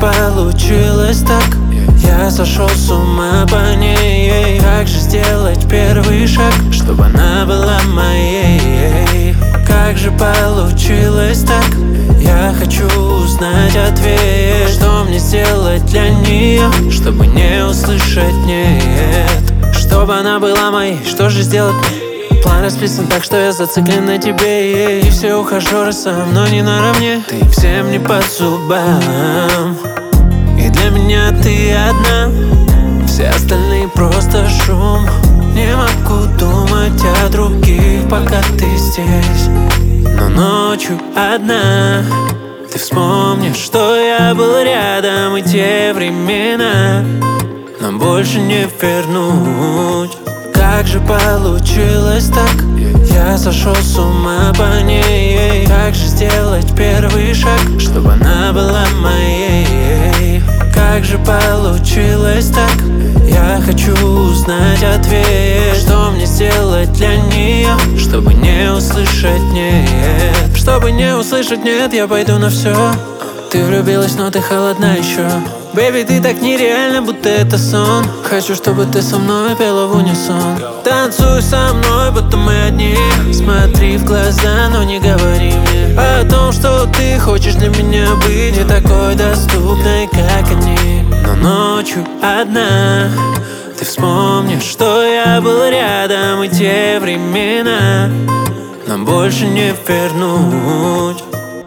получилось так? Я сошел с ума по ней. Как же сделать первый шаг, чтобы она была моей? Как же получилось так? Я хочу узнать ответ. Что мне сделать для нее, чтобы не услышать нет? Чтобы она была моей, что же сделать мне? План расписан так, что я зациклен на тебе. И все ухажеры со мной не наравне. Ты всем не по зубам, и для меня ты одна. Все остальные просто шум. Не могу думать о других, пока ты здесь. Но ночью одна ты вспомнишь, что я был рядом, и те времена нам больше не вернуть. Как же получилось так? Я сошел с ума по ней. Как же сделать первый шаг, чтобы она была моей? Как же получилось так? Я хочу узнать ответ. Что мне сделать для нее, чтобы не услышать нет? Чтобы не услышать нет, я пойду на все. Ты влюбилась, но ты холодна еще. Бэби, ты так нереально, будто это сон. Хочу, чтобы ты со мной пела в унисон. Танцуй со мной, будто мы одни. Смотри в глаза, но не говори мне о том, что ты хочешь для меня быть не такой доступной, как они. Но ночью одна ты вспомнишь, что я был рядом, и те времена нам больше не вернуть.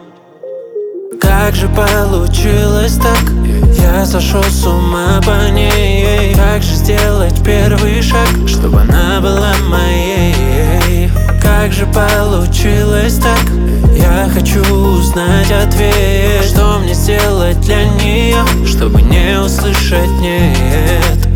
Как же получилось так? Я сошел с ума по ней. Как же сделать первый шаг, чтобы она была моей? Как же получилось так? Я хочу узнать ответ. Что мне сделать для нее, чтобы не услышать нет?